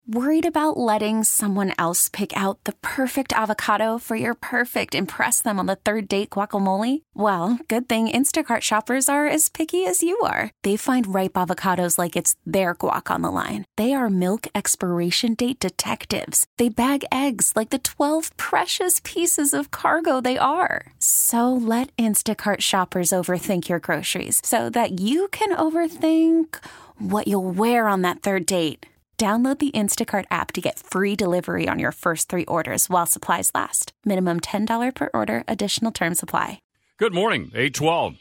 Worried about letting someone else pick out the perfect avocado for your perfect impress them on the third date guacamole? Well, good thing Instacart shoppers are as picky as you are. They find ripe avocados like it's their guac on the line. They are milk expiration date detectives. They bag eggs like the 12 precious pieces of cargo they are. So let Instacart shoppers overthink your groceries so that you can overthink what you'll wear on that third date. Download the Instacart app to get free delivery on your first 3 orders while supplies last. Minimum $10 per order. Additional terms apply. Good morning, 8:12.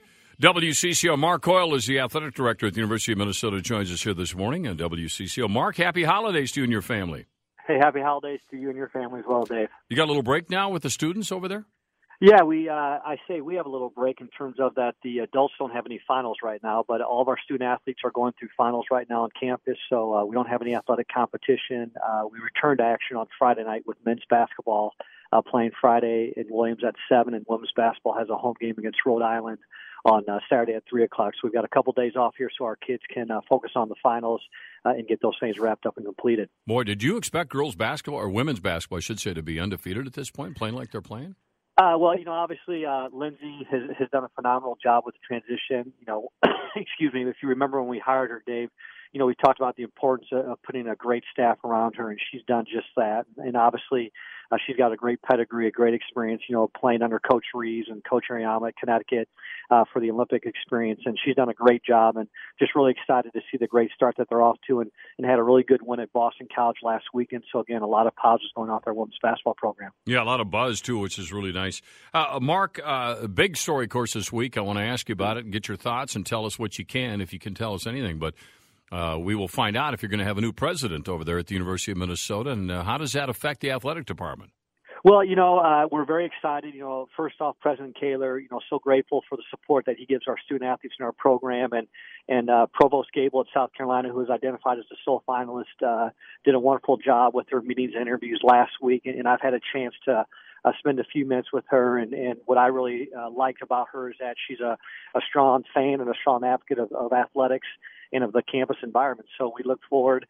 WCCO Mark Coyle is the athletic director at the University of Minnesota, joins us here this morning on WCCO. Mark, happy holidays to you and your family. Hey, happy holidays to you and your family as well, Dave. You got a little break now with the students over there? Yeah, we have a little break in terms of that the adults don't have any finals right now, but all of our student athletes are going through finals right now on campus, so we don't have any athletic competition. We return to action on Friday night with men's basketball playing Friday in Williams at 7, and women's basketball has a home game against Rhode Island on Saturday at 3 o'clock. So we've got a couple days off here so our kids can focus on the finals and get those things wrapped up and completed. Boy, did you expect girls basketball, or women's basketball, I should say, to be undefeated at this point, playing like they're playing? Well, obviously, Lindsay has done a phenomenal job with the transition. Excuse me, if you remember when we hired her, Dave, we talked about the importance of putting a great staff around her, and she's done just that. And obviously, she's got a great pedigree, a great experience, playing under Coach Reeves and Coach Ariyama at Connecticut for the Olympic experience. And she's done a great job, and just really excited to see the great start that they're off to, and had a really good win at Boston College last weekend. So, again, a lot of positives going off their women's basketball program. Yeah, a lot of buzz, too, which is really nice. Mark, big story, of course, this week. I want to ask you about it and get your thoughts and tell us what you can, if you can tell us anything. But we will find out if you're going to have a new president over there at the University of Minnesota, and how does that affect the athletic department? Well, we're very excited. First off, President Kaler, so grateful for the support that he gives our student athletes in our program, and Provost Gable at South Carolina, who was identified as the sole finalist, did a wonderful job with her meetings and interviews last week, and I've had a chance to spend a few minutes with her, and what I really like about her is that she's a strong fan and a strong advocate of athletics and of the campus environment. So we look forward,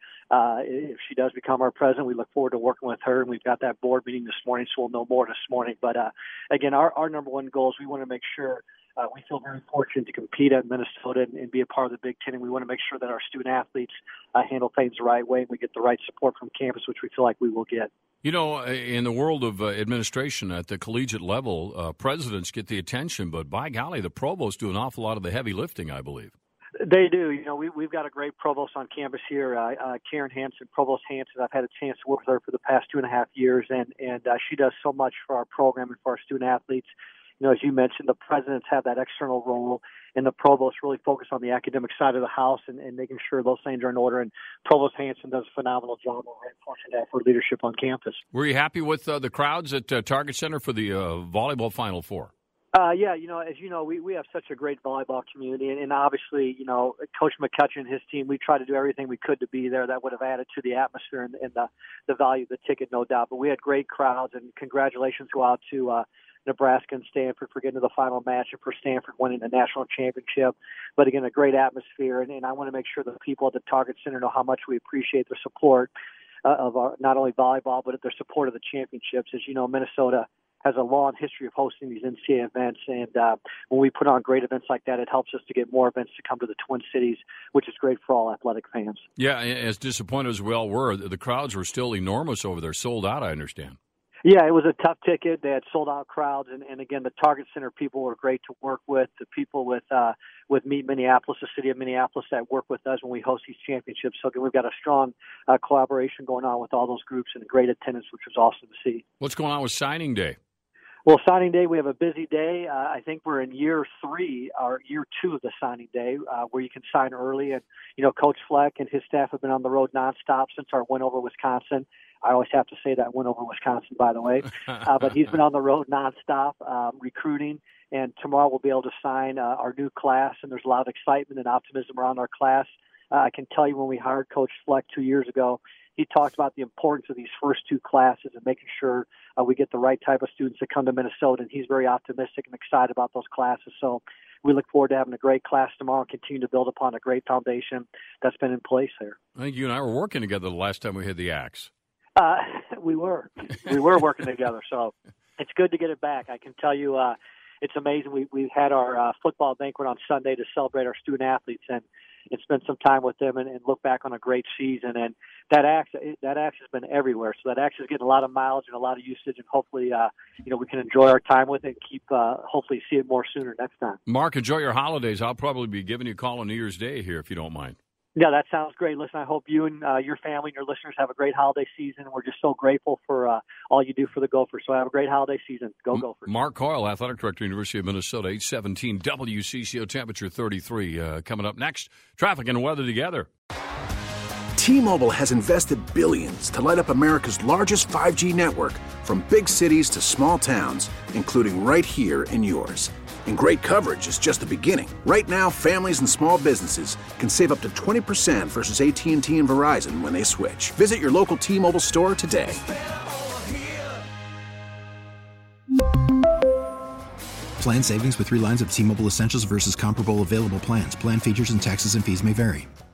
if she does become our president, we look forward to working with her, and we've got that board meeting this morning, so we'll know more this morning. But again, our number one goal is we want to make sure we feel very fortunate to compete at Minnesota and be a part of the Big Ten, and we want to make sure that our student athletes handle things the right way and we get the right support from campus, which we feel like we will get. In the world of administration at the collegiate level, presidents get the attention, but by golly, the provosts do an awful lot of the heavy lifting, I believe. They do. We've got a great provost on campus here, Karen Hansen, Provost Hansen. I've had a chance to work with her for the past 2.5 years, and she does so much for our program and for our student athletes. As you mentioned, the presidents have that external role, and the provost really focus on the academic side of the house and making sure those things are in order. And Provost Hansen does a phenomenal job. We're very fortunate to have her leadership on campus. Were you happy with the crowds at Target Center for the volleyball Final Four? Yeah, as you know, we have such a great volleyball community, and obviously, Coach McCutcheon and his team, we tried to do everything we could to be there. That would have added to the atmosphere and the value of the ticket, no doubt. But we had great crowds, and congratulations go out to Nebraska and Stanford for getting to the final match and for Stanford winning the national championship. But again, a great atmosphere, and I want to make sure the people at the Target Center know how much we appreciate their support of our, not only volleyball, but their support of the championships. As you know, Minnesota has a long history of hosting these NCAA events, and when we put on great events like that, it helps us to get more events to come to the Twin Cities, which is great for all athletic fans. Yeah, as disappointed as we all were, the crowds were still enormous over there, sold out, I understand. Yeah, it was a tough ticket. They had sold-out crowds, and again, the Target Center people were great to work with. The people with Meet Minneapolis, the city of Minneapolis, that work with us when we host these championships. So again, we've got a strong collaboration going on with all those groups and great attendance, which was awesome to see. What's going on with signing day? Well, signing day, we have a busy day. I think we're in year 3 or year 2 of the signing day, where you can sign early. And, Coach Fleck and his staff have been on the road nonstop since our win over Wisconsin. I always have to say that win over Wisconsin, by the way. But he's been on the road nonstop, recruiting. And tomorrow we'll be able to sign our new class. And there's a lot of excitement and optimism around our class. I can tell you when we hired Coach Fleck 2 years ago, he talked about the importance of these first 2 classes and making sure we get the right type of students that come to Minnesota. And he's very optimistic and excited about those classes. So we look forward to having a great class tomorrow and continue to build upon a great foundation that's been in place there. I think you and I were working together the last time we had the Axe. We were working together, so it's good to get it back. I can tell you, it's amazing. We had our football banquet on Sunday to celebrate our student athletes and spend some time with them and look back on a great season. And that axe has been everywhere. So that axe is getting a lot of mileage and a lot of usage, and hopefully, we can enjoy our time with it and hopefully see it more sooner next time. Mark, enjoy your holidays. I'll probably be giving you a call on New Year's Day here if you don't mind. Yeah, that sounds great. Listen, I hope you and your family and your listeners have a great holiday season. We're just so grateful for all you do for the Gophers. So have a great holiday season. Go Gophers. Mark Coyle, Athletic Director, University of Minnesota, 817 WCCO, temperature 33. Coming up next, traffic and weather together. T-Mobile has invested billions to light up America's largest 5G network, from big cities to small towns, including right here in yours. And great coverage is just the beginning. Right now, families and small businesses can save up to 20% versus AT&T and Verizon when they switch. Visit your local T-Mobile store today. Plan savings with 3 lines of T-Mobile Essentials versus comparable available plans. Plan features and taxes and fees may vary.